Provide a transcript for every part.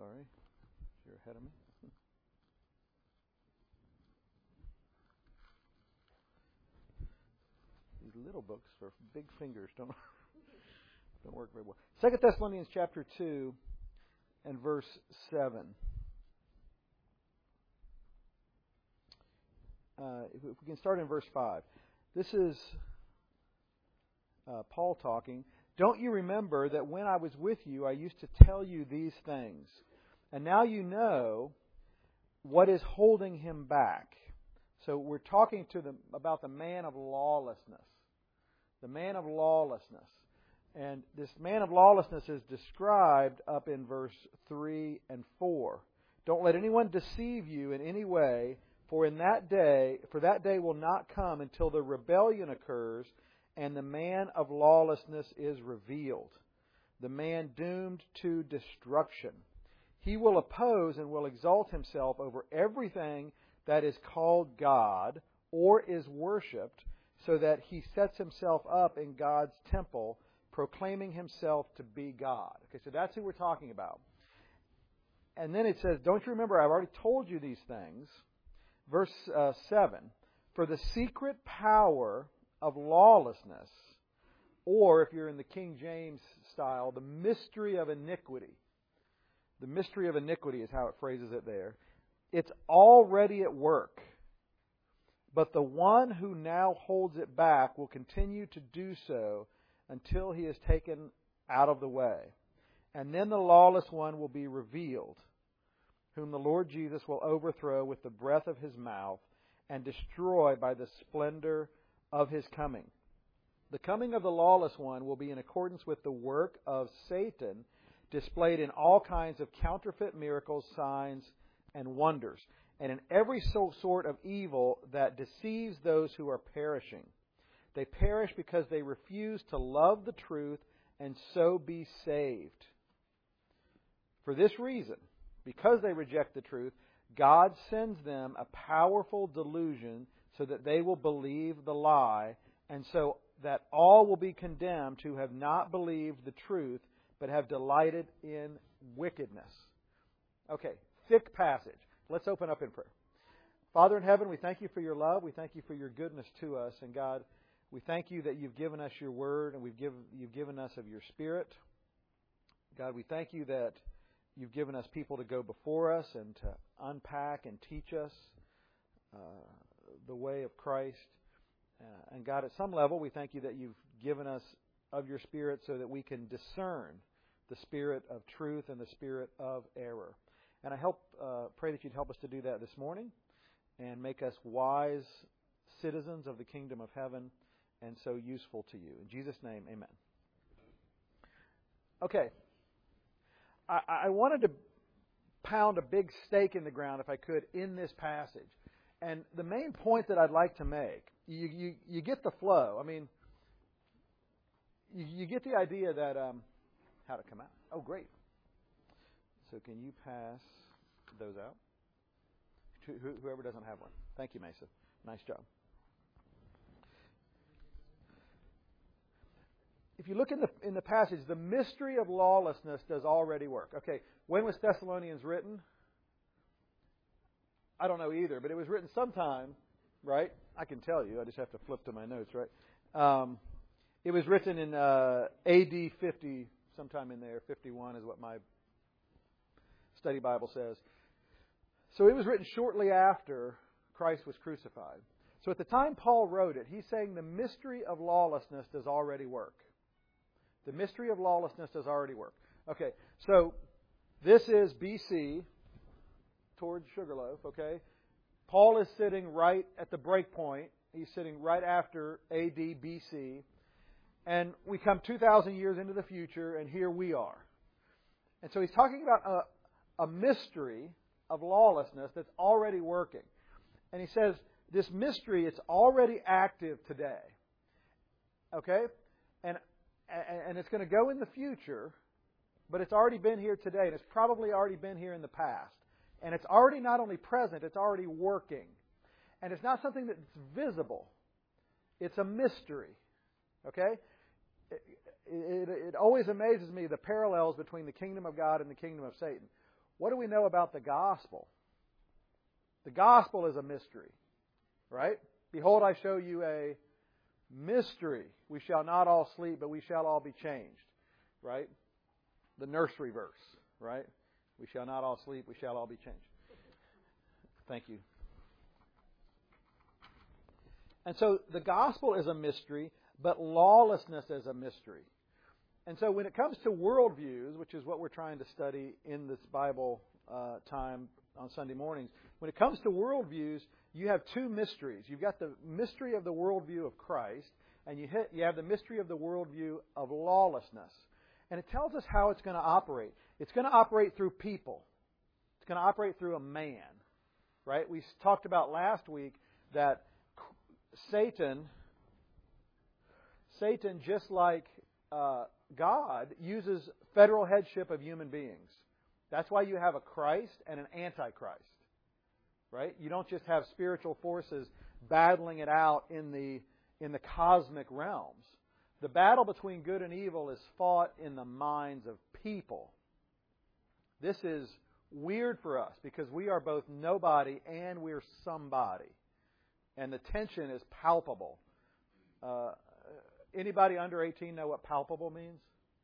Sorry. You're ahead of me. These little books for big fingers don't work very well. 2 Thessalonians chapter 2 and verse 7. If we can start in verse 5. This is Paul talking. Don't you remember that when I was with you, I used to tell you these things? And now you know what is holding him back. So we're talking to them about the man of lawlessness. The man of lawlessness. And this man of lawlessness is described up in verse 3 and 4. Don't let anyone deceive you in any way, for that day will not come until the rebellion occurs and the man of lawlessness is revealed, the man doomed to destruction. He will oppose and will exalt himself over everything that is called God or is worshipped, so that he sets himself up in God's temple, proclaiming himself to be God. Okay, so that's who we're talking about. And then it says, don't you remember, I've already told you these things. Verse 7, for the secret power of lawlessness, or if you're in the King James style, the mystery of iniquity. The mystery of iniquity is how it phrases it there. It's already at work. But the one who now holds it back will continue to do so until he is taken out of the way. And then the lawless one will be revealed, whom the Lord Jesus will overthrow with the breath of his mouth and destroy by the splendor of his coming. The coming of the lawless one will be in accordance with the work of Satan, displayed in all kinds of counterfeit miracles, signs, and wonders, and in every sort of evil that deceives those who are perishing. They perish because they refuse to love the truth and so be saved. For this reason, because they reject the truth, God sends them a powerful delusion so that they will believe the lie, and so that all will be condemned who have not believed the truth, but have delighted in wickedness. Okay, thick passage. Let's open up in prayer. Father in heaven, we thank you for your love. We thank you for your goodness to us. And God, we thank you that you've given us your word and you've given us of your Spirit. God, we thank you that you've given us people to go before us and to unpack and teach us the way of Christ. And God, at some level, we thank you that you've given us of your Spirit so that we can discern the spirit of truth and the spirit of error. And I pray that you'd help us to do that this morning and make us wise citizens of the kingdom of heaven and so useful to you. In Jesus' name, amen. Okay. I wanted to pound a big stake in the ground, if I could, in this passage. And the main point that I'd like to make, you get the flow. I mean, you get the idea that, how to come out. Oh, great. So can you pass those out? Whoever doesn't have one. Thank you, Mesa. Nice job. If you look in the passage, the mystery of lawlessness does already work. Okay, when was Thessalonians written? I don't know either, but it was written sometime, right? I can tell you. I just have to flip to my notes, right? It was written in AD 50, sometime in there. 51 is what my study Bible says. So it was written shortly after Christ was crucified. So at the time Paul wrote it, he's saying the mystery of lawlessness does already work. The mystery of lawlessness does already work. Okay, so this is BC towards Sugarloaf, okay? Paul is sitting right at the break point. He's sitting right after AD BC. And we come 2,000 years into the future, and here we are. And so he's talking about a mystery of lawlessness that's already working. And he says, this mystery, it's already active today. Okay? And it's going to go in the future, but it's already been here today, and it's probably already been here in the past. And it's already not only present, it's already working. And it's not something that's visible. It's a mystery. Okay? It always amazes me the parallels between the kingdom of God and the kingdom of Satan. what do we know about the gospel? The gospel is a mystery, right? Behold, I show you a mystery. We shall not all sleep, but we shall all be changed, right? The nursery verse, right? We shall not all sleep, we shall all be changed. Thank you. And so the gospel is a mystery, but lawlessness is a mystery. And so when it comes to worldviews, which is what we're trying to study in this Bible time on Sunday mornings, when it comes to worldviews, you have two mysteries. You've got the mystery of the worldview of Christ, and you have the mystery of the worldview of lawlessness. And it tells us how it's going to operate. It's going to operate through people. It's going to operate through a man. Right? We talked about last week that Satan, just like God, uses federal headship of human beings. That's why you have a Christ and an Antichrist. Right? You don't just have spiritual forces battling it out in the cosmic realms. The battle between good and evil is fought in the minds of people. This is weird for us because we are both nobody and we're somebody. And the tension is palpable. Anybody under 18 know what palpable means?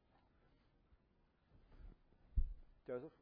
Joseph?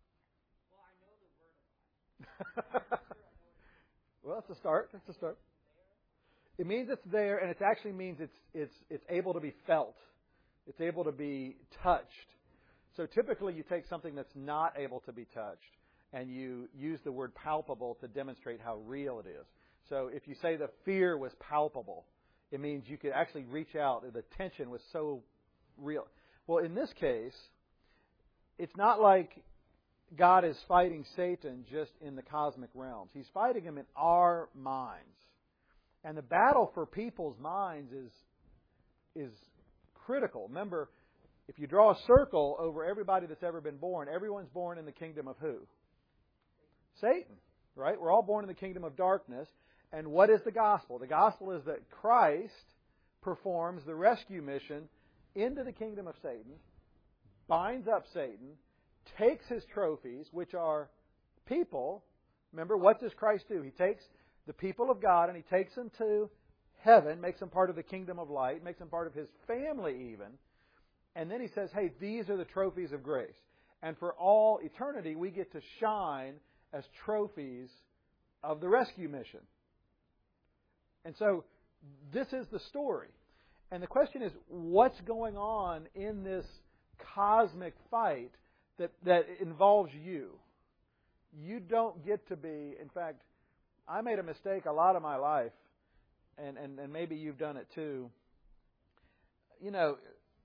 Well, I know the word. Well, that's a start. That's a start. It means it's there, and it actually means it's able to be felt. It's able to be touched. So typically you take something that's not able to be touched, and you use the word palpable to demonstrate how real it is. So if you say the fear was palpable, it means you could actually reach out. The tension was so real. Well, in this case, it's not like God is fighting Satan just in the cosmic realms. He's fighting him in our minds. And the battle for people's minds is critical. Remember, if you draw a circle over everybody that's ever been born, everyone's born in the kingdom of who? Satan, right? We're all born in the kingdom of darkness. And what is the gospel? The gospel is that Christ performs the rescue mission into the kingdom of Satan, binds up Satan, takes his trophies, which are people. Remember, what does Christ do? He takes the people of God and He takes them to heaven, makes them part of the kingdom of light, makes them part of His family even. And then He says, hey, these are the trophies of grace. And for all eternity, we get to shine as trophies of the rescue mission. And so this is the story. And the question is, what's going on in this cosmic fight that involves you? You don't get to be, in fact, I made a mistake a lot of my life, and maybe you've done it too. You know,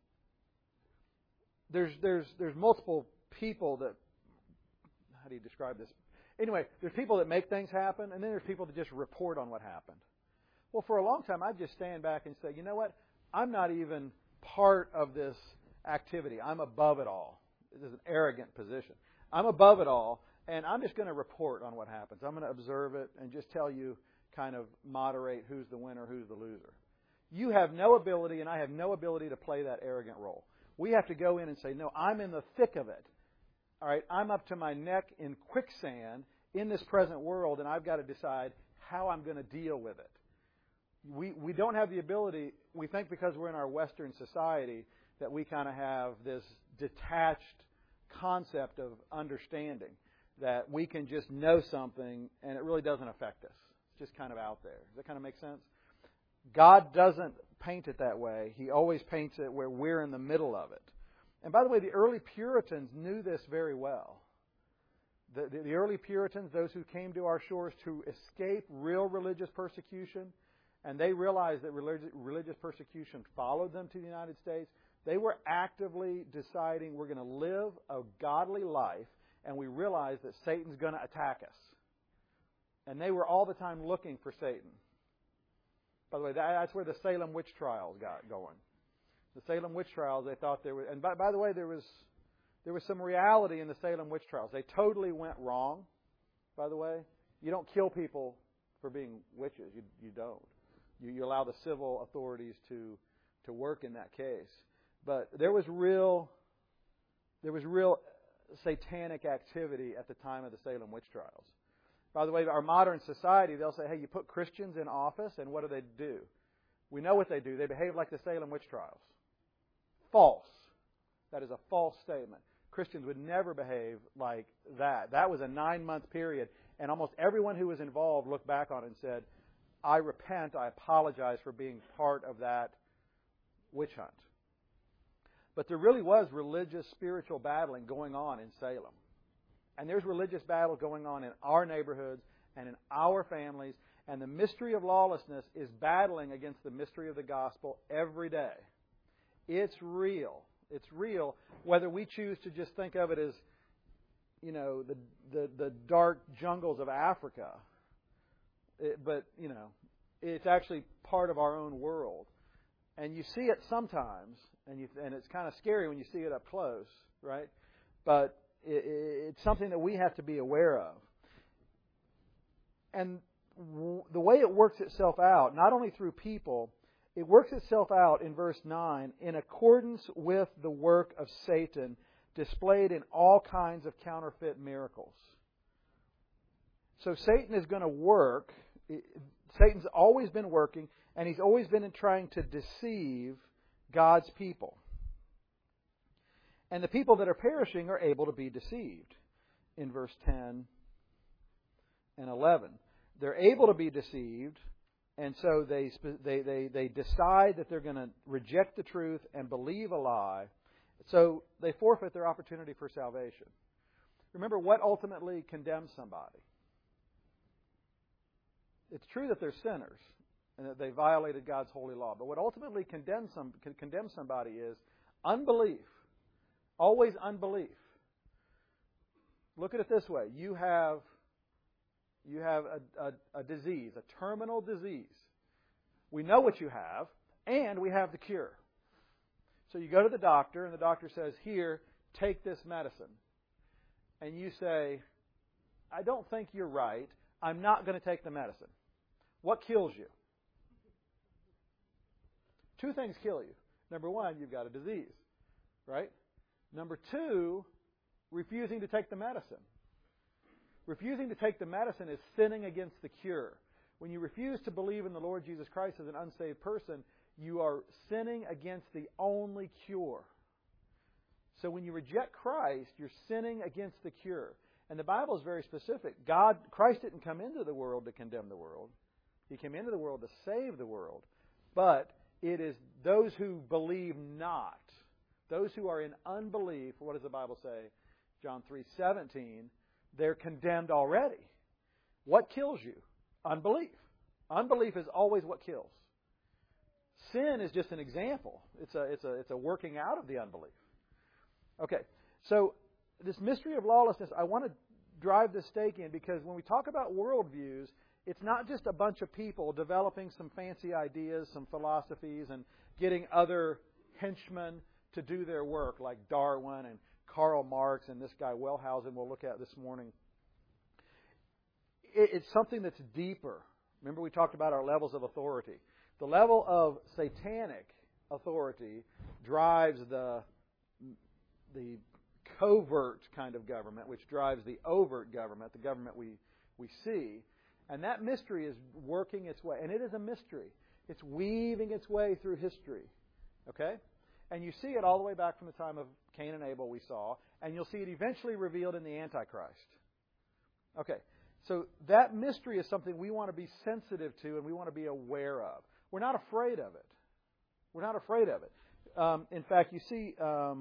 there's multiple people that, how do you describe this? Anyway, there's people that make things happen, and then there's people that just report on what happened. Well, for a long time, I'd just stand back and say, you know what? I'm not even part of this activity. I'm above it all. This is an arrogant position. I'm above it all, and I'm just going to report on what happens. I'm going to observe it and just tell you, kind of moderate who's the winner, who's the loser. You have no ability, and I have no ability to play that arrogant role. We have to go in and say, no, I'm in the thick of it. All right, I'm up to my neck in quicksand in this present world, and I've got to decide how I'm going to deal with it. We don't have the ability, we think because we're in our Western society, that we kind of have this detached concept of understanding, that we can just know something and it really doesn't affect us. It's just kind of out there. Does that kind of make sense? God doesn't paint it that way. He always paints it where we're in the middle of it. And by the way, the early Puritans knew this very well. The early Puritans, those who came to our shores to escape real religious persecution, and they realized that religious persecution followed them to the United States, they were actively deciding we're going to live a godly life, and we realize that Satan's going to attack us. And they were all the time looking for Satan. By the way, that's where the Salem witch trials got going. The Salem witch trials, they thought there was... And by the way, there was some reality in the Salem witch trials. They totally went wrong, by the way. You don't kill people for being witches. You don't. You allow the civil authorities to work in that case. But there was real satanic activity at the time of the Salem witch trials. By the way, our modern society, they'll say, hey, you put Christians in office, and what do? We know what they do. They behave like the Salem witch trials. False. That is a false statement. Christians would never behave like that. That was a 9-month period, and almost everyone who was involved looked back on it and said, I repent, I apologize for being part of that witch hunt. But there really was religious, spiritual battling going on in Salem. And there's religious battle going on in our neighborhoods and in our families. And the mystery of lawlessness is battling against the mystery of the gospel every day. It's real. It's real, whether we choose to just think of it as, the dark jungles of Africa. But it's actually part of our own world. And you see it sometimes, and it's kind of scary when you see it up close, right? But it's something that we have to be aware of. And the way it works itself out, not only through people, it works itself out in verse 9 in accordance with the work of Satan displayed in all kinds of counterfeit miracles. So Satan is going to work. Satan's always been working, and he's always been trying to deceive God's people. And the people that are perishing are able to be deceived in verse 10 and 11. They're able to be deceived, and so they decide that they're going to reject the truth and believe a lie. So they forfeit their opportunity for salvation. Remember, what ultimately condemns somebody? It's true that they're sinners and that they violated God's holy law. But what ultimately condemns somebody is unbelief. Always unbelief. Look at it this way. You have a disease, a terminal disease. We know what you have, and we have the cure. So you go to the doctor, and the doctor says, here, take this medicine. And you say, I don't think you're right. I'm not going to take the medicine. What kills you? Two things kill you. Number one, you've got a disease, right? Number two, refusing to take the medicine. Refusing to take the medicine is sinning against the cure. When you refuse to believe in the Lord Jesus Christ as an unsaved person, you are sinning against the only cure. So when you reject Christ, you're sinning against the cure. And the Bible is very specific. Christ didn't come into the world to condemn the world. He came into the world to save the world. But it is those who believe not, those who are in unbelief. What does the Bible say? John 3:17. They're condemned already. What kills you? Unbelief. Unbelief is always what kills. Sin is just an example. It's a working out of the unbelief. Okay, so this mystery of lawlessness, I want to drive this stake in because when we talk about worldviews, it's not just a bunch of people developing some fancy ideas, some philosophies, and getting other henchmen to do their work, like Darwin and Karl Marx and this guy Wellhausen we'll look at this morning. It's something that's deeper. Remember we talked about our levels of authority. The level of satanic authority drives the covert kind of government, which drives the overt government, the government we see. And that mystery is working its way. And it is a mystery. It's weaving its way through history. Okay? And you see it all the way back from the time of Cain and Abel we saw. And you'll see it eventually revealed in the Antichrist. Okay. So that mystery is something we want to be sensitive to and we want to be aware of. We're not afraid of it. We're not afraid of it. In fact, you see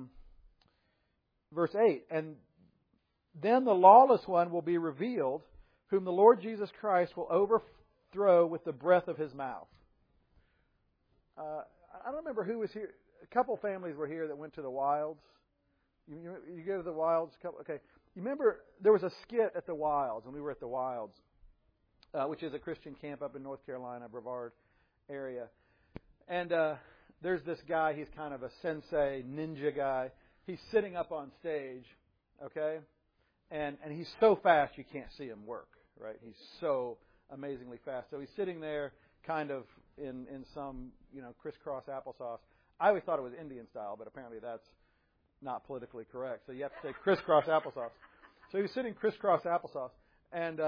verse 8. And then the lawless one will be revealed, whom the Lord Jesus Christ will overthrow with the breath of His mouth. I don't remember who was here. A couple families were here that went to the Wilds. You go to the Wilds? Okay. You remember there was a skit at the Wilds, and we were at the Wilds, which is a Christian camp up in North Carolina, Brevard area. And there's this guy. He's kind of a sensei, ninja guy. He's sitting up on stage, okay? And he's so fast you can't see him work, right? He's so amazingly fast. So he's sitting there kind of in some, crisscross applesauce. I always thought it was Indian style, but apparently that's not politically correct. So you have to say crisscross applesauce. So he was sitting crisscross applesauce. And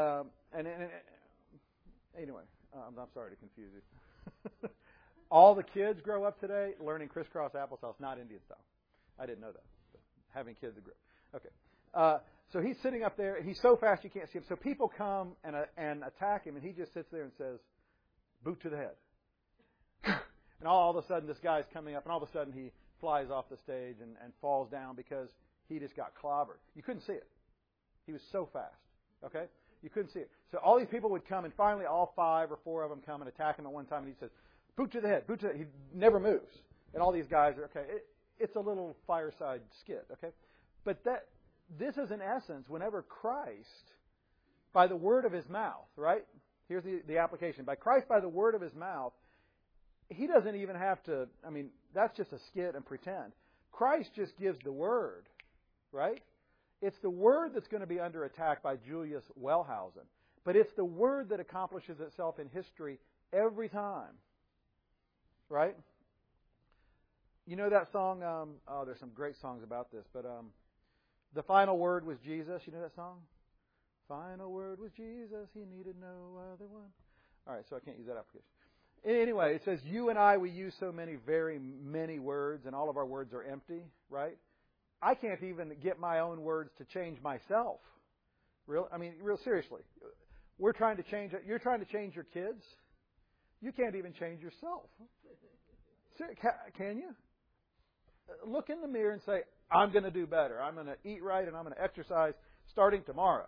anyway, I'm sorry to confuse you. All the kids grow up today learning crisscross applesauce, not Indian style. I didn't know that. But having kids that grow. Okay. So he's sitting up there. He's so fast you can't see him. So people come and attack him, and he just sits there and says, "Boot to the head." And all of a sudden, this guy's coming up, and all of a sudden he flies off the stage and falls down because he just got clobbered. You couldn't see it. He was so fast. Okay? You couldn't see it. So all these people would come, and finally all 5 or 4 of them come and attack him at one time, and he says, "Boot to the head, boot to the head." He never moves. And all these guys are, okay, it's a little fireside skit, okay? But this is in essence, whenever Christ, by the word of His mouth, right? Here's the application. By Christ, by the word of His mouth, He doesn't even have to, that's just a skit and pretend. Christ just gives the word, right? It's the word that's going to be under attack by Julius Wellhausen. But it's the word that accomplishes itself in history every time, right? You know that song? There's some great songs about this, but the final word was Jesus. You know that song? Final word was Jesus. He needed no other one. All right, so I can't use that application. Anyway, it says, you and I, we use so many, very many words, and all of our words are empty, right? I can't even get my own words to change myself. Real seriously. We're trying to change it. You're trying to change your kids. You can't even change yourself. Can you? Look in the mirror and say, I'm going to do better. I'm going to eat right and I'm going to exercise starting tomorrow.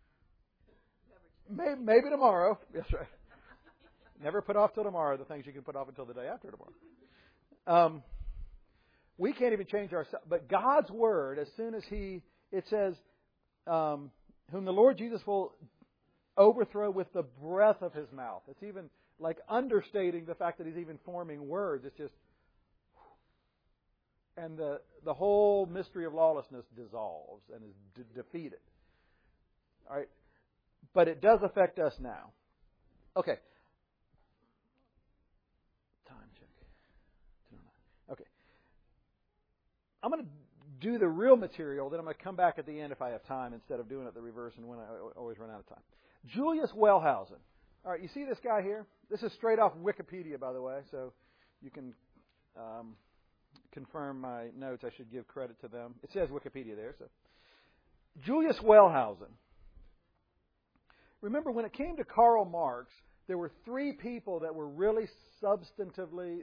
Maybe tomorrow. That's right. Never put off till tomorrow the things you can put off until the day after tomorrow. We can't even change ourselves. But God's Word, as soon as it says, whom the Lord Jesus will overthrow with the breath of His mouth. It's even like understating the fact that He's even forming words. It's just, and the whole mystery of lawlessness dissolves and is defeated. All right? But it does affect us now. Okay. Time check. Okay. I'm going to do the real material, then I'm going to come back at the end if I have time instead of doing it the reverse and when I always run out of time. Julius Wellhausen. All right, you see this guy here? This is straight off Wikipedia, by the way, so you can confirm my notes. I should give credit to them. It says Wikipedia there. So, Julius Wellhausen. Remember, when it came to Karl Marx, there were 3 people that were really substantively,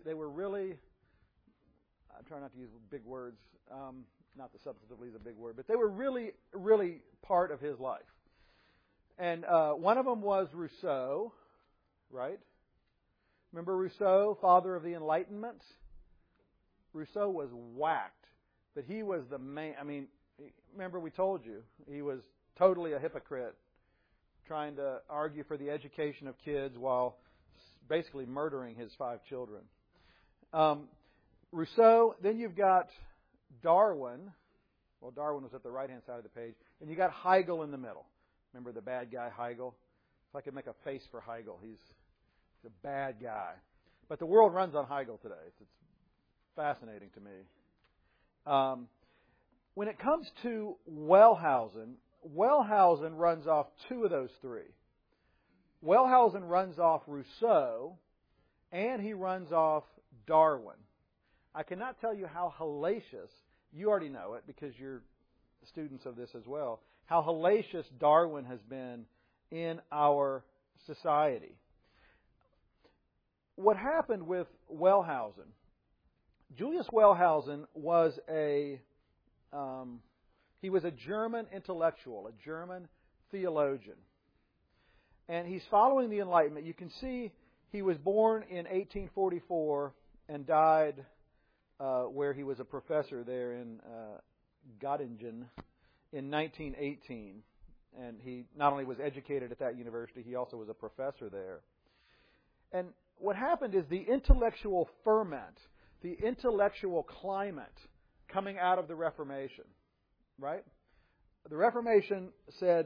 I'm trying not to use big words, not that substantively is a big word, but they were really, really part of his life. And one of them was Rousseau, right? Remember Rousseau, father of the Enlightenment? Rousseau was whacked, but he was the main, remember we told you, he was totally a hypocrite, trying to argue for the education of kids while basically murdering his 5 children. Rousseau, then you've got Darwin. Well, Darwin was at the right-hand side of the page. And you got Hegel in the middle. Remember the bad guy Hegel? If I could make a face for Hegel, he's a bad guy. But the world runs on Hegel today. It's fascinating to me. When it comes to Wellhausen runs off 2 of those 3. Wellhausen runs off Rousseau, and he runs off Darwin. I cannot tell you how hellacious, you already know it because you're students of this as well, how hellacious Darwin has been in our society. What happened with Wellhausen? Julius Wellhausen was he was a German intellectual, a German theologian. And he's following the Enlightenment. You can see he was born in 1844 and died where he was a professor there in Göttingen in 1918. And he not only was educated at that university, he also was a professor there. And what happened is the intellectual ferment, the intellectual climate coming out of the Reformation, right? The Reformation said,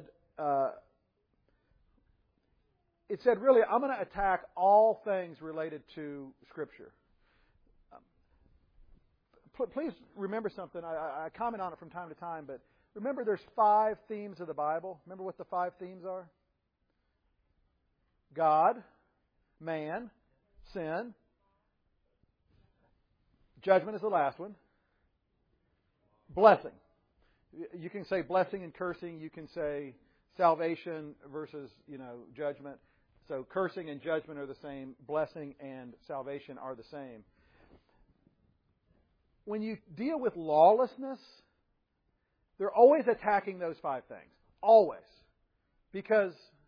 really, I'm going to attack all things related to Scripture. please remember something. I comment on it from time to time, but remember there's 5 themes of the Bible. Remember what the 5 themes are? God, man, sin, judgment is the last one, blessing. You can say blessing and cursing. You can say salvation versus, judgment. So cursing and judgment are the same. Blessing and salvation are the same. When you deal with lawlessness, they're always attacking those 5 things. Always. Because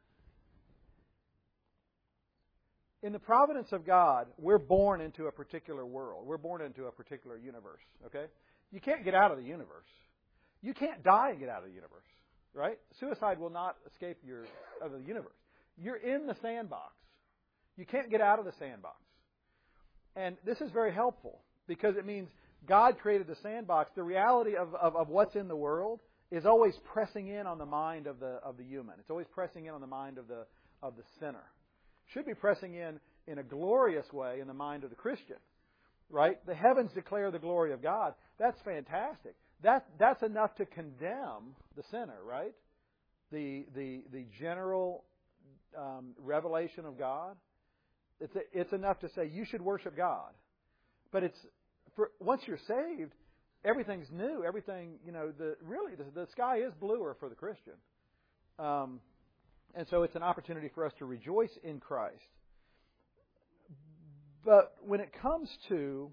in the providence of God, we're born into a particular world. We're born into a particular universe. Okay? You can't get out of the universe. You can't die and get out of the universe. Right? Suicide will not escape of the universe. You're in the sandbox. You can't get out of the sandbox. And this is very helpful because it means God created the sandbox. The reality of what's in the world is always pressing in on the mind of the human. It's always pressing in on the mind of the sinner. Should be pressing in a glorious way in the mind of the Christian. Right? The heavens declare the glory of God. That's fantastic. That's enough to condemn the sinner, right? The general revelation of God. It's enough to say you should worship God. But once you're saved, everything's new. Everything, the sky is bluer for the Christian. And so it's an opportunity for us to rejoice in Christ. But when it comes to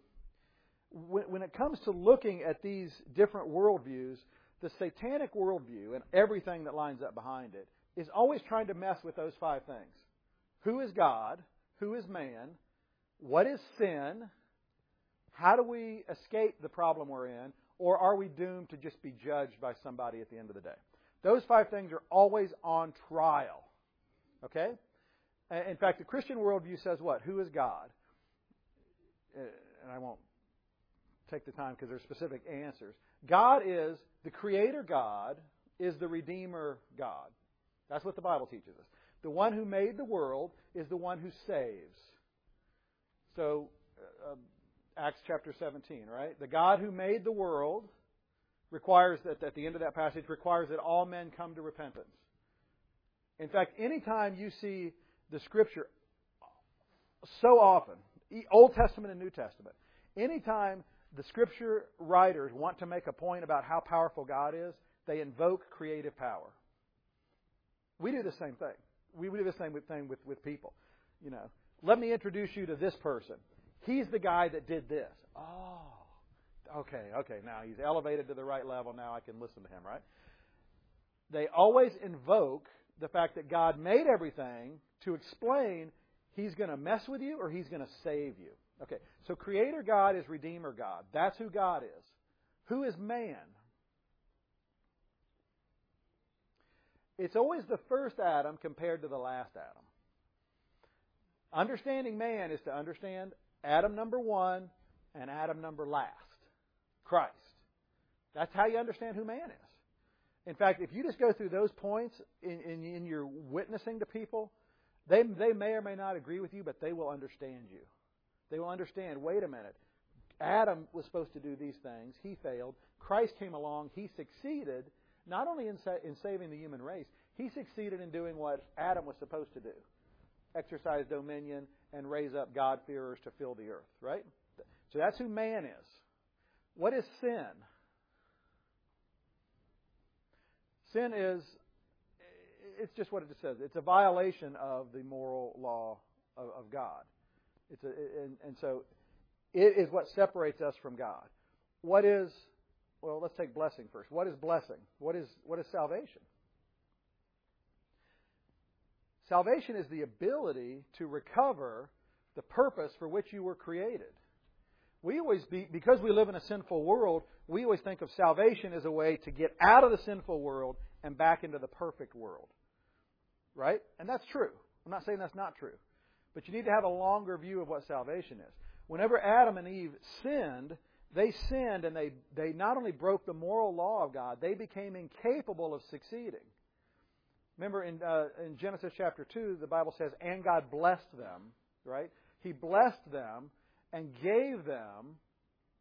looking at these different worldviews, the satanic worldview and everything that lines up behind it is always trying to mess with those 5 things. Who is God? Who is man? What is sin? How do we escape the problem we're in? Or are we doomed to just be judged by somebody at the end of the day? Those 5 things are always on trial. Okay? In fact, the Christian worldview says what? Who is God? And I won't take the time because there's specific answers. God is the Creator God, is the Redeemer God. That's what the Bible teaches us. The one who made the world is the one who saves. So, Acts chapter 17, right? The God who made the world requires that, at the end of that passage, requires that all men come to repentance. In fact, anytime you see the Scripture, so often, Old Testament and New Testament, anytime the Scripture writers want to make a point about how powerful God is, they invoke creative power. We do the same thing. We do the same thing with people. Let me introduce you to this person. He's the guy that did this. Oh, okay. Now he's elevated to the right level. Now I can listen to him, right? They always invoke the fact that God made everything to explain He's going to mess with you or He's going to save you. Okay, so Creator God is Redeemer God. That's who God is. Who is man? It's always the first Adam compared to the last Adam. Understanding man is to understand Adam number 1 and Adam number last, Christ. That's how you understand who man is. In fact, if you just go through those points in your witnessing to people, they may or may not agree with you, but they will understand you. They will understand, wait a minute, Adam was supposed to do these things. He failed. Christ came along. He succeeded, not only in saving the human race, He succeeded in doing what Adam was supposed to do. Exercise dominion and raise up God-fearers to fill the earth, right? So that's who man is. What is sin? Sin is, it's just what it says. It's a violation of the moral law of God. And so it is what separates us from God. Let's take blessing first. What is blessing? What is salvation? Salvation is the ability to recover the purpose for which you were created. Because we live in a sinful world, we always think of salvation as a way to get out of the sinful world and back into the perfect world. Right? And that's true. I'm not saying that's not true. But you need to have a longer view of what salvation is. Whenever Adam and Eve sinned, and they not only broke the moral law of God, they became incapable of succeeding. Remember in Genesis chapter 2, the Bible says, and God blessed them, right? He blessed them and gave them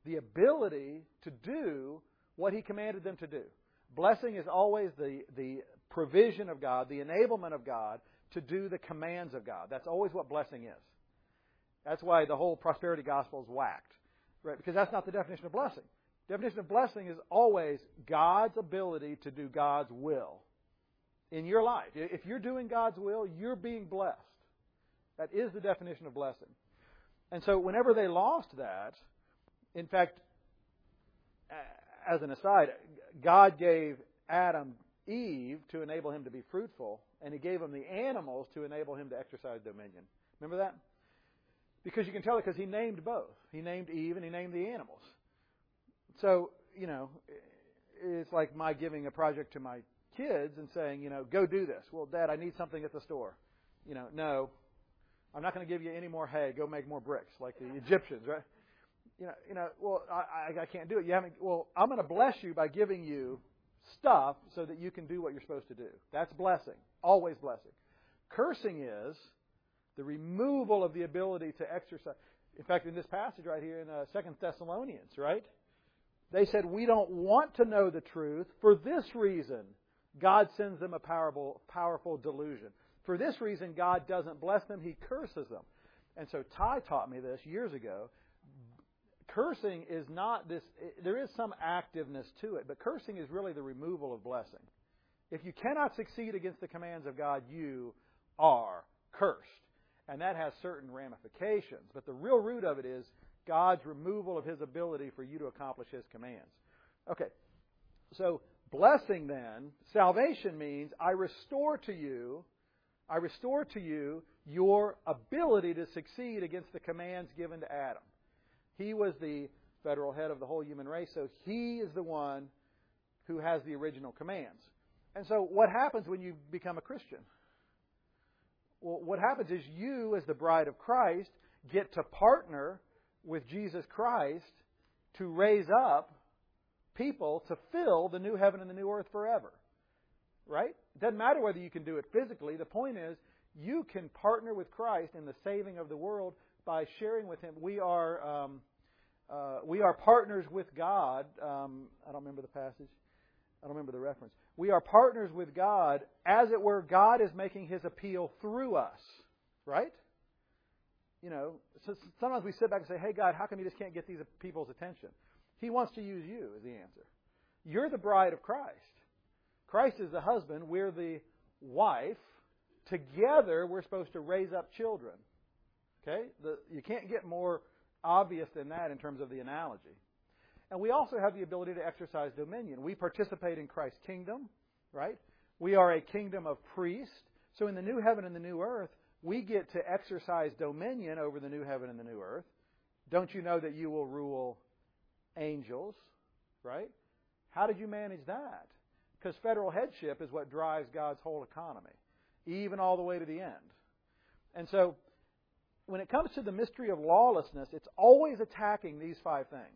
the ability to do what He commanded them to do. Blessing is always the provision of God, the enablement of God to do the commands of God. That's always what blessing is. That's why the whole prosperity gospel is whacked, right? Because that's not the definition of blessing. The definition of blessing is always God's ability to do God's will in your life. If you're doing God's will, you're being blessed. That is the definition of blessing. And so whenever they lost that, in fact, as an aside, God gave Adam Eve to enable him to be fruitful, and He gave him the animals to enable him to exercise dominion. Remember that? Because you can tell it because He named both. He named Eve and He named the animals. So, it's like my giving a project to my kids and saying, go do this. Well, Dad, I need something at the store. No, I'm not going to give you any more hay. Go make more bricks like the Egyptians, right? Well, I can't do it. Well, I'm going to bless you by giving you stuff so that you can do what you're supposed to do. That's blessing. Always blessing. Cursing is the removal of the ability to exercise. In fact, in this passage right here in 2 Thessalonians, right? They said, we don't want to know the truth. For this reason, God sends them a powerful delusion. For this reason, God doesn't bless them. He curses them. And so Ty taught me this years ago. Cursing is not this, there is some activeness to it, but cursing is really the removal of blessing. If you cannot succeed against the commands of God, you are cursed. And that has certain ramifications. But the real root of it is God's removal of His ability for you to accomplish His commands. Okay, so blessing then, salvation means I restore to you your ability to succeed against the commands given to Adam. He was the federal head of the whole human race, so he is the one who has the original commands. And so what happens when you become a Christian? Well, what happens is you, as the bride of Christ, get to partner with Jesus Christ to raise up people to fill the new heaven and the new earth forever. Right? It doesn't matter whether you can do it physically. The point is, you can partner with Christ in the saving of the world by sharing with Him. We are partners with God. I don't remember the passage. I don't remember the reference. We are partners with God, as it were. God is making His appeal through us, right? So sometimes we sit back and say, "Hey, God, how come You just can't get these people's attention?" He wants to use you as the answer. You're the bride of Christ. Christ is the husband. We're the wife. Together, we're supposed to raise up children. Okay? You can't get more obvious than that in terms of the analogy. And we also have the ability to exercise dominion. We participate in Christ's kingdom, right? We are a kingdom of priests. So in the new heaven and the new earth, we get to exercise dominion over the new heaven and the new earth. Don't you know that you will rule angels, right? How did you manage that? Because federal headship is what drives God's whole economy, even all the way to the end. And so, when it comes to the mystery of lawlessness, it's always attacking these 5 things.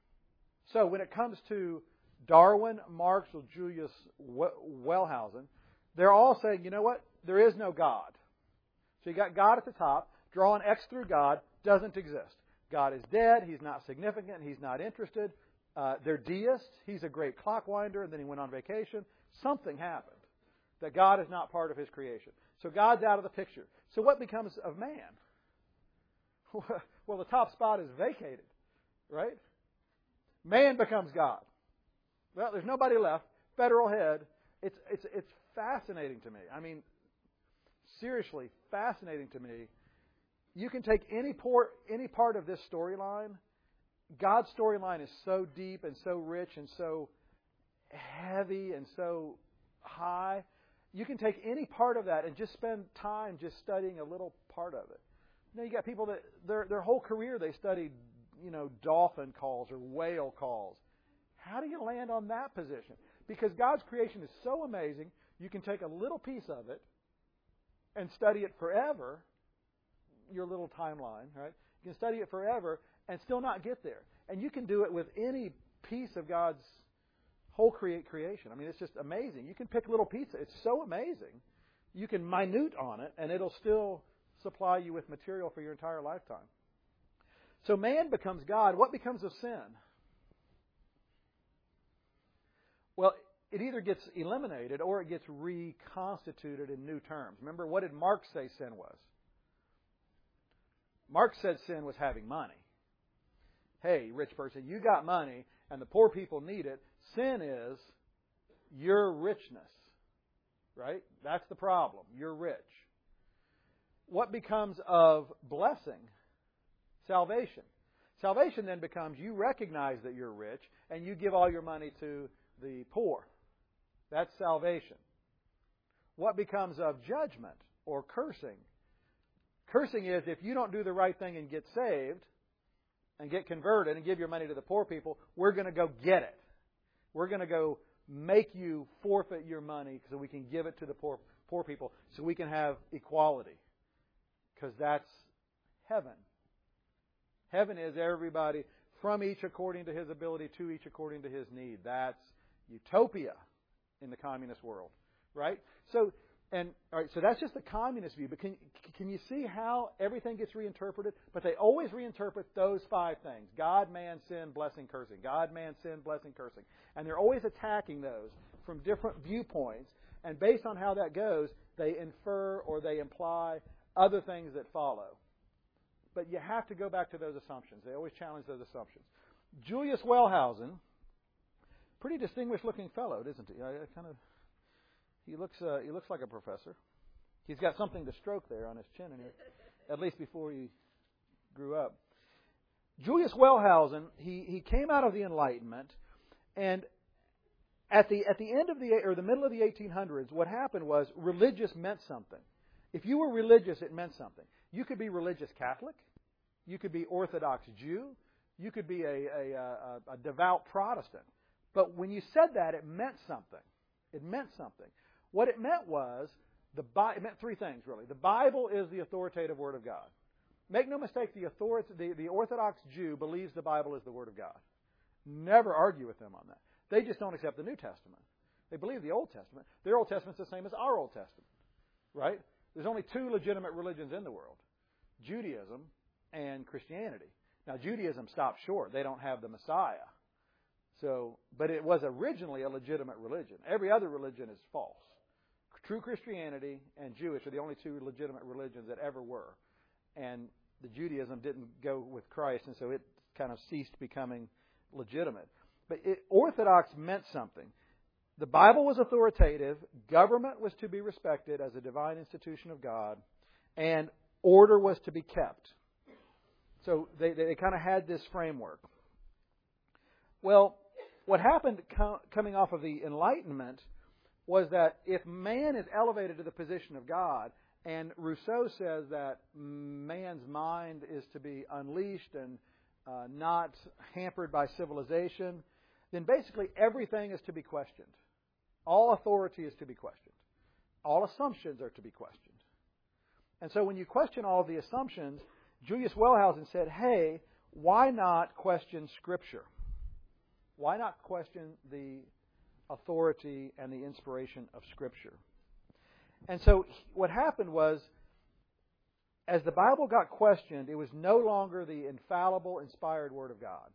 So, when it comes to Darwin, Marx, or Julius Wellhausen, they're all saying, you know what? There is no God. So you got God at the top. Draw an X through God. Doesn't exist. God is dead. He's not significant. He's not interested. They're deists. He's a great clockwinder, and then he went on vacation. Something happened. That God is not part of His creation. So God's out of the picture. So what becomes of man? Well, the top spot is vacated, right? Man becomes God. Well, there's nobody left. Federal head. It's fascinating to me. I mean, seriously, fascinating to me. You can take any part of this storyline. God's storyline is so deep and so rich and so heavy and so high. You can take any part of that and just spend time just studying a little part of it. You got people that their whole career they studied, dolphin calls or whale calls. How do you land on that position? Because God's creation is so amazing, you can take a little piece of it and study it forever, your little timeline, right? You can study it forever and still not get there. And you can do it with any piece of God's whole creation. I mean, it's just amazing. You can pick little pieces. It's so amazing. You can minute on it, and it'll still supply you with material for your entire lifetime. So man becomes God. What becomes of sin? Well, it either gets eliminated or it gets reconstituted in new terms. Remember, what did Marx say sin was? Marx said sin was having money. Hey, rich person, you got money and the poor people need it. Sin is your richness, right? That's the problem. You're rich. What becomes of blessing? Salvation. Salvation then becomes you recognize that you're rich and you give all your money to the poor. That's salvation. What becomes of judgment or cursing? Cursing is if you don't do the right thing and get saved and get converted and give your money to the poor people, we're going to go get it. We're going to go make you forfeit your money so we can give it to the poor people so we can have equality. Because that's heaven. Heaven is everybody from each according to his ability, to each according to his need. That's utopia in the communist world, right? So that's just the communist view. But can you see how everything gets reinterpreted? But they always reinterpret those 5 things: God, man, sin, blessing, cursing. God, man, sin, blessing, cursing. And they're always attacking those from different viewpoints. And based on how that goes, they infer or they imply other things that follow. But you have to go back to those assumptions. They always challenge those assumptions. Julius Wellhausen, pretty distinguished-looking fellow, isn't he? He looks like a professor. He's got something to stroke there on his chin, in here, at least before he grew up. Julius Wellhausen, he came out of the Enlightenment, and at the end of the middle of the 1800s, what happened was religious meant something. If you were religious, it meant something. You could be religious Catholic. You could be Orthodox Jew. You could be a devout Protestant. But when you said that, it meant something. It meant something. What it meant was, it meant 3 things, really. The Bible is the authoritative Word of God. Make no mistake, the Orthodox Jew believes the Bible is the Word of God. Never argue with them on that. They just don't accept the New Testament. They believe the Old Testament. Their Old Testament's the same as our Old Testament, right? There's only 2 legitimate religions in the world: Judaism and Christianity. Now, Judaism stopped short. They don't have the Messiah. But it was originally a legitimate religion. Every other religion is false. True Christianity and Jewish are the only 2 legitimate religions that ever were. And the Judaism didn't go with Christ, and so it kind of ceased becoming legitimate. But Orthodox meant something. The Bible was authoritative, government was to be respected as a divine institution of God, and order was to be kept. So they kind of had this framework. Well, what happened coming off of the Enlightenment was that if man is elevated to the position of God, and Rousseau says that man's mind is to be unleashed and not hampered by civilization, then basically everything is to be questioned. All authority is to be questioned. All assumptions are to be questioned. And so when you question all of the assumptions, Julius Wellhausen said, hey, why not question Scripture? Why not question the authority and the inspiration of Scripture? And so what happened was, as the Bible got questioned, it was no longer the infallible, inspired Word of God.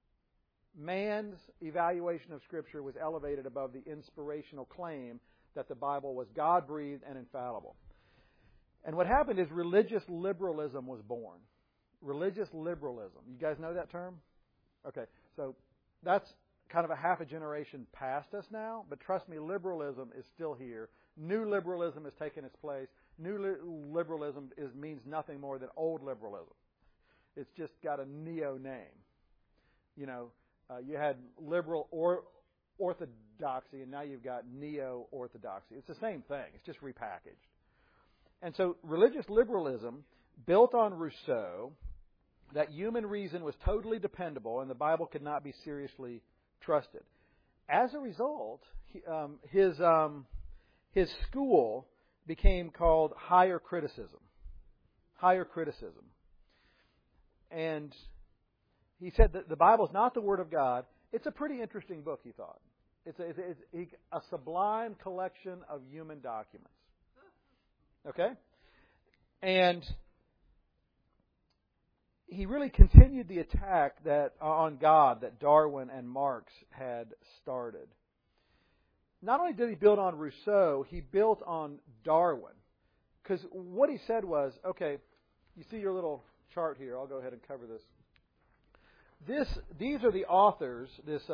Man's evaluation of Scripture was elevated above the inspirational claim that the Bible was God-breathed and infallible. And what happened is religious liberalism was born. Religious liberalism. You guys know that term? Okay, so that's kind of a half a generation past us now, but trust me, liberalism is still here. New liberalism has taken its place. New liberalism means nothing more than old liberalism. It's just got a neo-name. You know, you had liberal orthodoxy, and now you've got neo-orthodoxy. It's the same thing. It's just repackaged. And so religious liberalism built on Rousseau, that human reason was totally dependable and the Bible could not be seriously trusted. As a result, his school became called higher criticism. Higher criticism. And he said that the Bible is not the Word of God. It's a pretty interesting book, he thought. It's a sublime collection of human documents. Okay? And he really continued the attack that on God that Darwin and Marx had started. Not only did he build on Rousseau, he built on Darwin. Because what he said was, okay, you see your little chart here. I'll go ahead and cover this. These are the authors, this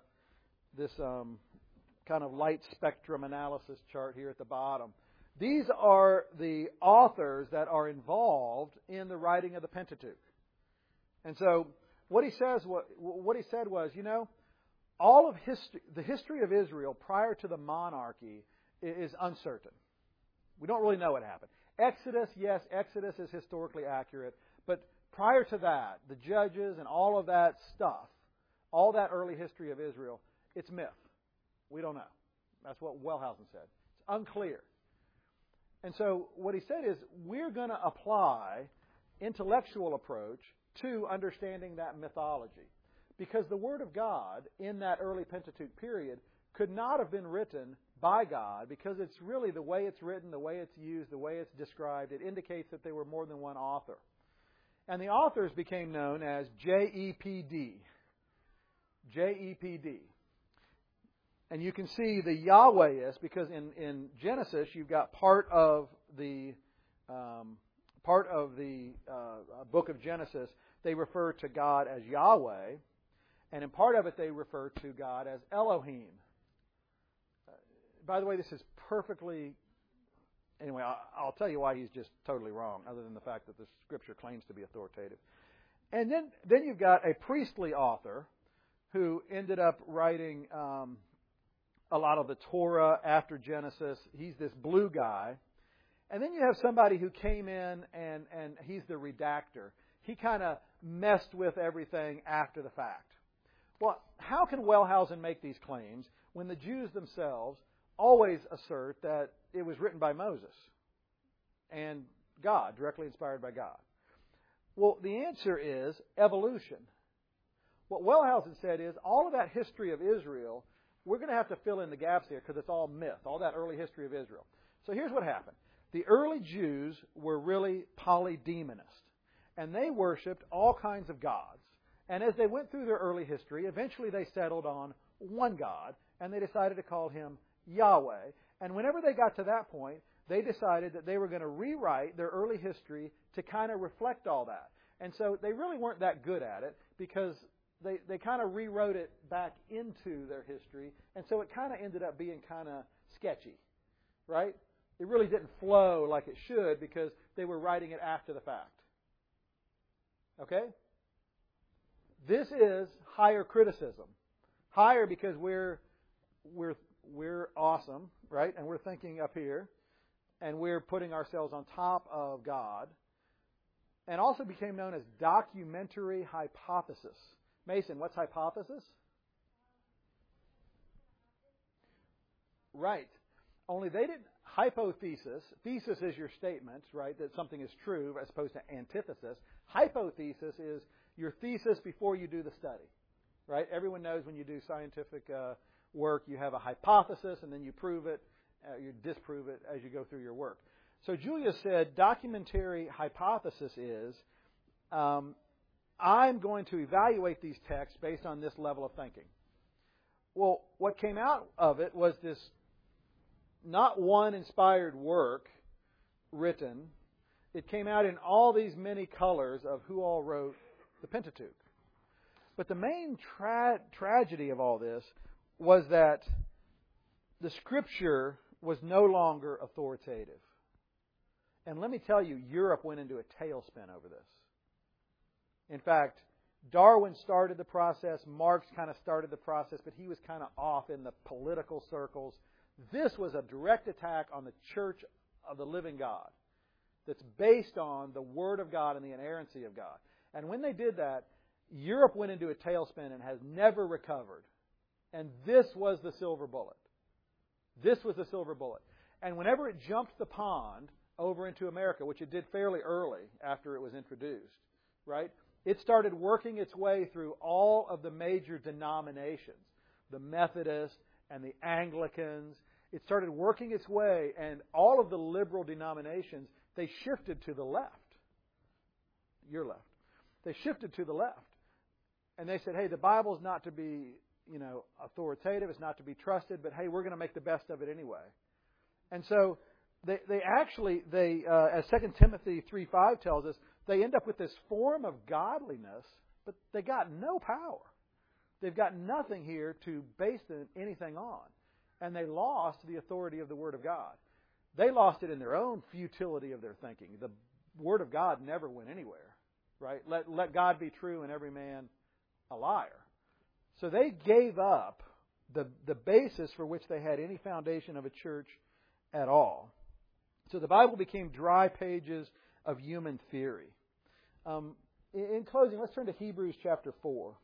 kind of light spectrum analysis chart here at the bottom. These are the authors that are involved in the writing of the Pentateuch. And so what he said was, all of history, the history of Israel prior to the monarchy is uncertain. We don't really know what happened. Exodus, yes, Exodus is historically accurate, but prior to that, the judges and all of that stuff, all that early history of Israel, it's myth. We don't know. That's what Wellhausen said. It's unclear. And so what he said is, we're going to apply intellectual approach to understanding that mythology. Because the Word of God in that early Pentateuch period could not have been written by God, because it's really the way it's written, the way it's used, the way it's described. It indicates that there were more than one author. And the authors became known as JEPD. JEPD. And you can see the Yahwehists, because in Genesis you've got part of the book of Genesis, they refer to God as Yahweh, and in part of it they refer to God as Elohim. By the way, this is perfectly... Anyway, I'll tell you why he's just totally wrong, other than the fact that the Scripture claims to be authoritative. And then you've got a priestly author who ended up writing a lot of the Torah after Genesis. He's this blue guy. And then you have somebody who came in and he's the redactor. He kind of messed with everything after the fact. Well, how can Wellhausen make these claims when the Jews themselves always assert that it was written by Moses and God, directly inspired by God? Well, the answer is evolution. What Wellhausen said is all of that history of Israel, we're going to have to fill in the gaps here because it's all myth, all that early history of Israel. So here's what happened. The early Jews were really polydemonist, and they worshipped all kinds of gods. And as they went through their early history, eventually they settled on one God, and they decided to call him Yahweh. And whenever they got to that point, they decided that they were going to rewrite their early history to kind of reflect all that. And so they really weren't that good at it because they kind of rewrote it back into their history. And so it kind of ended up being kind of sketchy, right? It really didn't flow like it should because they were writing it after the fact. Okay? This is higher criticism. Higher because we're awesome, right? And we're thinking up here. And we're putting ourselves on top of God. And also became known as documentary hypothesis. Mason, what's hypothesis? Right. Only they didn't. Hypothesis. Thesis is your statement, right? That something is true as opposed to antithesis. Hypothesis is your thesis before you do the study, right? Everyone knows when you do scientific work, you have a hypothesis and then you prove it, you disprove it as you go through your work. So Julius said, documentary hypothesis is, I'm going to evaluate these texts based on this level of thinking. Well, what came out of it was this not one inspired work written. It came out in all these many colors of who all wrote the Pentateuch. But the main tragedy of all this was that the Scripture was no longer authoritative. And let me tell you, Europe went into a tailspin over this. In fact, Darwin started the process, Marx kind of started the process, but he was kind of off in the political circles. This was a direct attack on the Church of the living God that's based on the Word of God and the inerrancy of God. And when they did that, Europe went into a tailspin and has never recovered. And this was the silver bullet. This was the silver bullet. And whenever it jumped the pond over into America, which it did fairly early after it was introduced, right? It started working its way through all of the major denominations, the Methodists and the Anglicans. It started working its way, and all of the liberal denominations, they shifted to the left. Your left. They shifted to the left. And they said, hey, the Bible's not to be, authoritative. It's not to be trusted. But, hey, we're going to make the best of it anyway. And so they as 2 Timothy 3:5 tells us, they end up with this form of godliness, but they got no power. They've got nothing here to base anything on. And they lost the authority of the Word of God. They lost it in their own futility of their thinking. The Word of God never went anywhere, right? Let God be true and every man a liar. So they gave up the basis for which they had any foundation of a church at all. So the Bible became dry pages of human theory. In closing, let's turn to Hebrews chapter 4.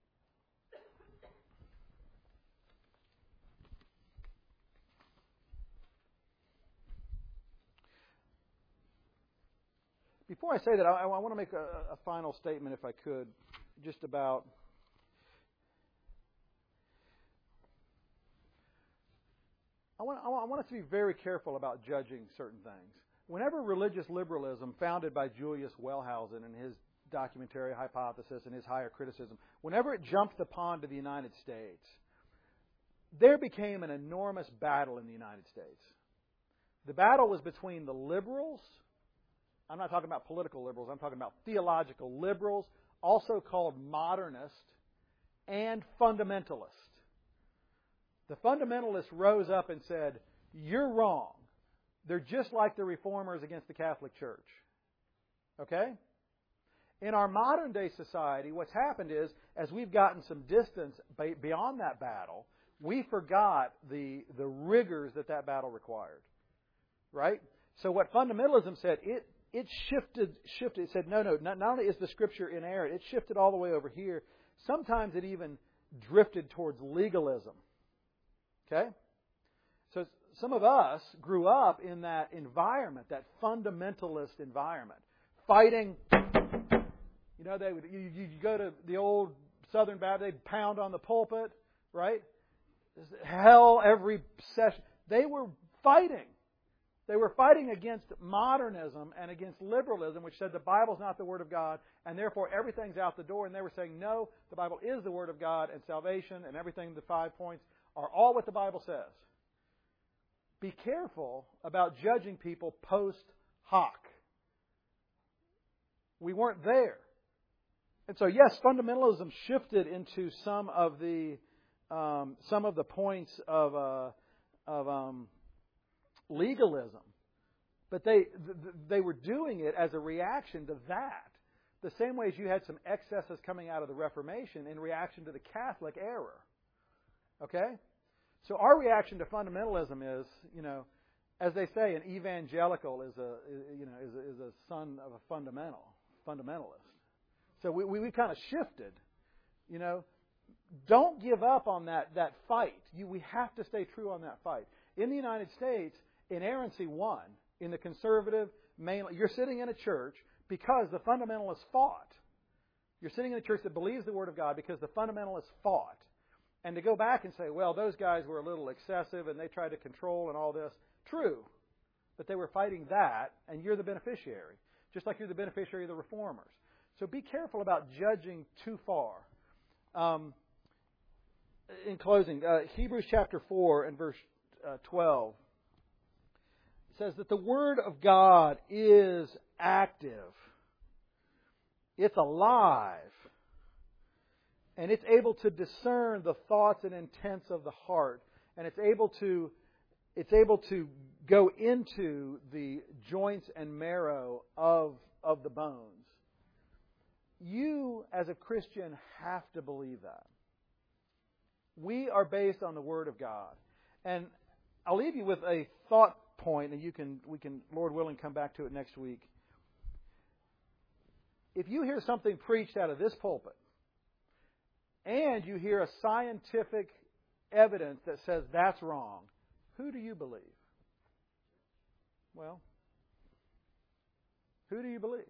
Before I say that, I want to make a final statement, if I could, just about I want us to be very careful about judging certain things. Whenever religious liberalism, founded by Julius Wellhausen in his documentary hypothesis and his higher criticism, whenever it jumped the pond to the United States, there became an enormous battle in the United States. The battle was between the liberals. I'm not talking about political liberals. I'm talking about theological liberals, also called modernist, and fundamentalists. The fundamentalists rose up and said, you're wrong. They're just like the reformers against the Catholic Church. Okay? In our modern day society, what's happened is, as we've gotten some distance beyond that battle, we forgot the rigors that battle required. Right? So what fundamentalism said, it shifted. It said, no, not only is the Scripture inerrant, it shifted all the way over here. Sometimes it even drifted towards legalism. Okay? So some of us grew up in that environment, that fundamentalist environment, fighting. You go to the old Southern Baptist, they'd pound on the pulpit, right? Hell every session. They were fighting. They were fighting against modernism and against liberalism, which said the Bible's not the Word of God, and therefore everything's out the door. And they were saying, no, the Bible is the Word of God, and salvation and everything, the 5 points, are all what the Bible says. Be careful about judging people post hoc. We weren't there. And so, yes, fundamentalism shifted into some of the points of legalism, but they were doing it as a reaction to that. The same way as you had some excesses coming out of the Reformation in reaction to the Catholic error. Okay? So our reaction to fundamentalism is, as they say, an evangelical is a son of a fundamentalist. So we kind of shifted. Don't give up on that fight. We have to stay true on that fight. In the United States, inerrancy won. In the conservative, mainly, you're sitting in a church because the fundamentalists fought. You're sitting in a church that believes the Word of God because the fundamentalists fought. And to go back and say, well, those guys were a little excessive and they tried to control and all this. True. But they were fighting that, and you're the beneficiary. Just like you're the beneficiary of the reformers. So be careful about judging too far. In closing, Hebrews chapter 4 and verse 12 says that the Word of God is active. It's alive. And it's able to discern the thoughts and intents of the heart. And it's able to go into the joints and marrow of the bones. You, as a Christian, have to believe that. We are based on the Word of God. And I'll leave you with a thought point, and we can, Lord willing, come back to it next week. If you hear something preached out of this pulpit, and you hear a scientific evidence that says that's wrong, who do you believe? Well, who do you believe?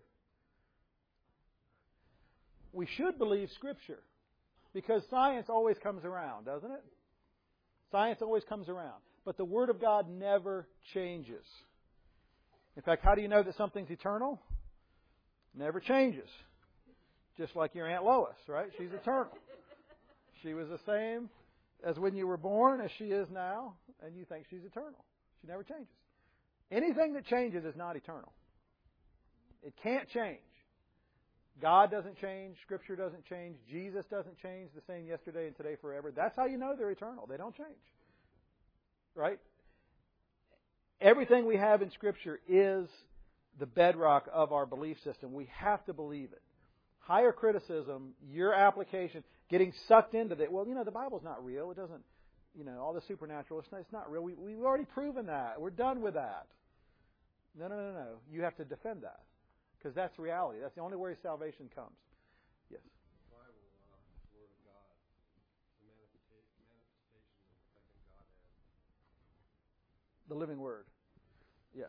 We should believe Scripture, because science always comes around, doesn't it? Science always comes around. But the Word of God never changes. In fact, how do you know that something's eternal? Never changes. Just like your Aunt Lois, right? She's eternal. She was the same as when you were born as she is now, and you think she's eternal. She never changes. Anything that changes is not eternal. It can't change. God doesn't change. Scripture doesn't change. Jesus doesn't change, the same yesterday and today forever. That's how you know they're eternal. They don't change. Right? Everything we have in Scripture is the bedrock of our belief system. We have to believe it. Higher criticism, your application, getting sucked into that. Well, the Bible's not real. It doesn't, all the supernatural, it's not real. We've already proven that. We're done with that. No. You have to defend that. Because that's reality. That's the only way salvation comes. Yes? The Bible, the Word of God, the manifestation of the second Godhead. The living Word. Yes.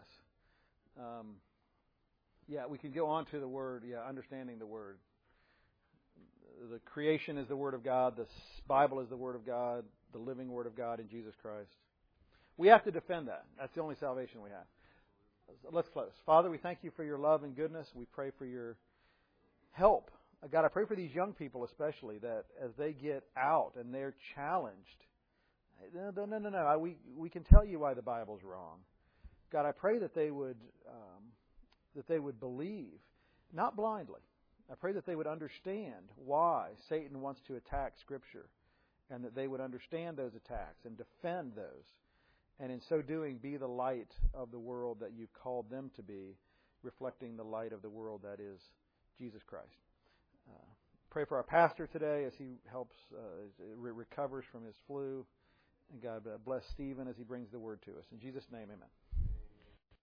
We can go on to the Word. Understanding the Word. The creation is the Word of God. The Bible is the Word of God. The living Word of God in Jesus Christ. We have to defend that. That's the only salvation we have. Let's close. Father, we thank you for your love and goodness. We pray for your help. God, I pray for these young people especially, that as they get out and they're challenged, no. We can tell you why the Bible's wrong. God, I pray that they would believe, not blindly. I pray that they would understand why Satan wants to attack Scripture, and that they would understand those attacks and defend those. And in so doing, be the light of the world that you've called them to be, reflecting the light of the world that is Jesus Christ. Pray for our pastor today as he helps, recovers from his flu. And God bless Stephen as he brings the word to us. In Jesus' name, amen.